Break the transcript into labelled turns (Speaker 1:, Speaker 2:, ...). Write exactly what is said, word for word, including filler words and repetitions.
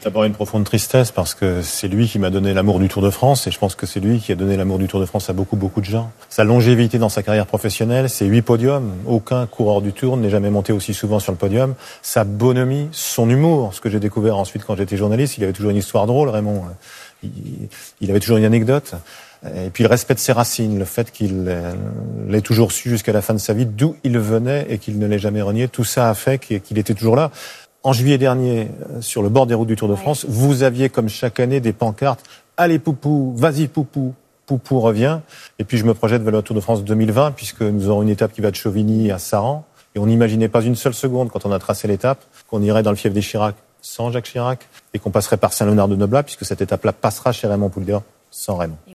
Speaker 1: D'abord une profonde tristesse parce que c'est lui qui m'a donné l'amour du Tour de France et je pense que c'est lui qui a donné l'amour du Tour de France à beaucoup, beaucoup de gens. Sa longévité dans sa carrière professionnelle, ses huit podiums, aucun coureur du Tour n'est jamais monté aussi souvent sur le podium. Sa bonhomie, son humour, ce que j'ai découvert ensuite quand j'étais journaliste, il avait toujours une histoire drôle, Raymond. Il, il avait toujours une anecdote. Et puis le respect de ses racines, le fait qu'il l'ait toujours su jusqu'à la fin de sa vie, d'où il venait et qu'il ne l'ait jamais renié, tout ça a fait qu'il était toujours là. En juillet dernier, sur le bord des routes du Tour de France, vous aviez comme chaque année des pancartes « Allez Poupou, vas-y Poupou, Poupou revient ». Et puis je me projette vers le Tour de France deux mille vingt puisque nous aurons une étape qui va de Chauvigny à Saran. Et on n'imaginait pas une seule seconde quand on a tracé l'étape qu'on irait dans le fief des Chirac sans Jacques Chirac et qu'on passerait par Saint-Léonard de Noblat puisque cette étape-là passera chez Raymond Poulidor sans Raymond.